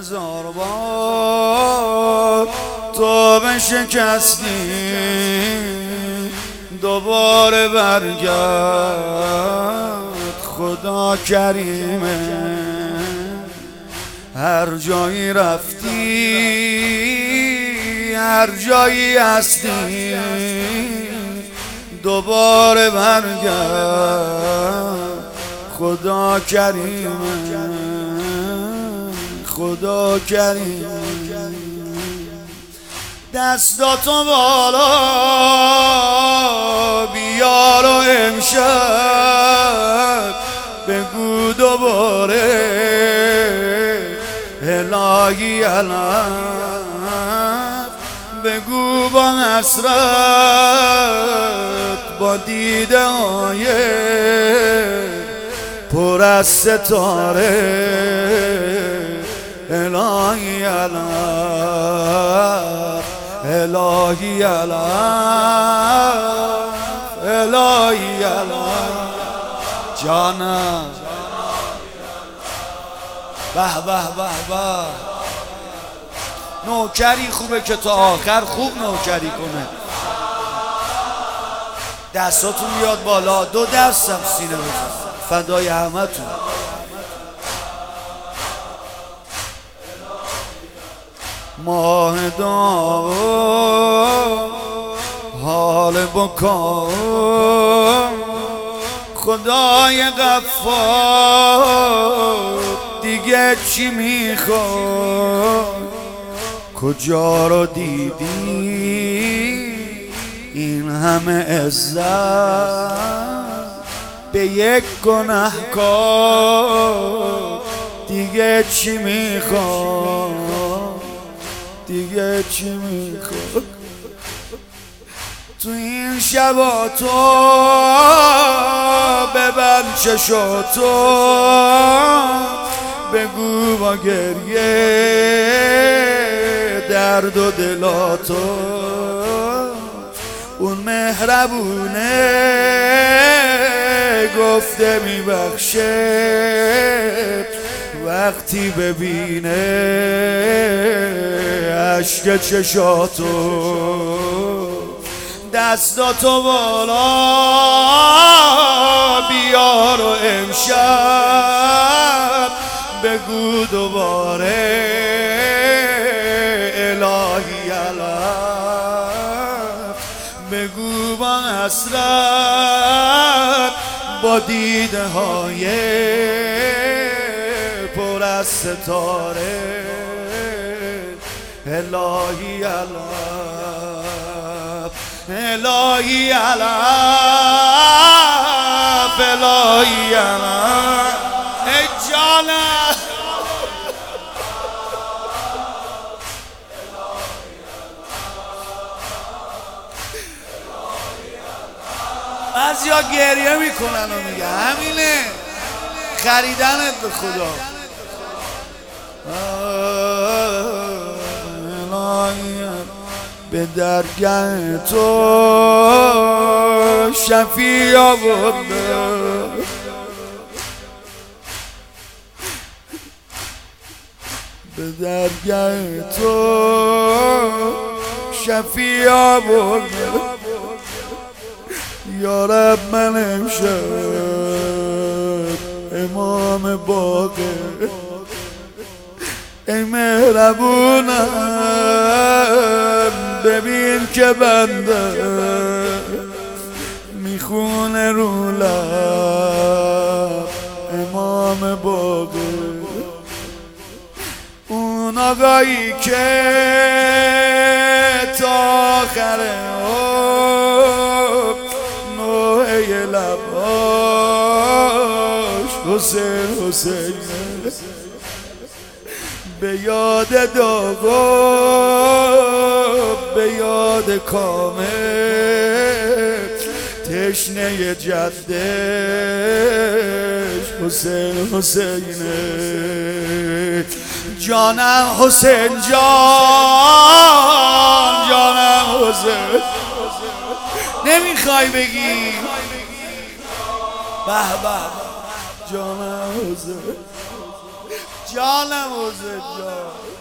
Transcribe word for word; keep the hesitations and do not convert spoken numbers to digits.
هزار بار تو بشکستی دوباره برگرد، خدا کریمه. هر جایی رفتی هر جایی هستی دوباره برگرد، خدا کریمه، خدا کریمه. دستاتو بالا بیار و امشب بگو دوباره الهی علم، بگو با حسرت با دیده های پر از ستاره الهی علم، الهی علم، الهی علم. جانم به به به به. نوکری خوبه که تا آخر خوب نوکری کنه. دستاتون بیاد بالا، دو دستم سینه بزن فدای همتون. ماه داغ حال بکا خدای غفار دیگه چی میخواد؟ کجا رو دیدی این همه عزت به یک گناهکار؟ دیگه چی میخواد؟ دیگه چی میخواد؟ تو این شبا تو ببند چشاتو بگو با گریه درد و دلاتو. اون مهربونه گفته میبخشه وقتی ببینه عشق چشاتو. دستاتو بالا بیار و امشب بگو دوباره الهی علم، بگو با حسرت با دیده های پر از ستاره الهی علم، الهی علم، الهی علم. ای جانم بعضیا گریه میکنن و میگه همینه خریدنت به خدا. به درگاه تو شفیع آورده، به درگاه تو شفیع آورده. یا رب من امشب امام باقی ای مهربونم ببین که بنده میخونه رو لب امام باقی. اون آقایی که تا آخر نوعه لباش حسین حسین به یاد داغا به یاد کامل تشنه جدش حسین حسینه. جانم حسین جان، جانم حسین. نمیخوای بگی به به جانم حسین، جانم حسین جان.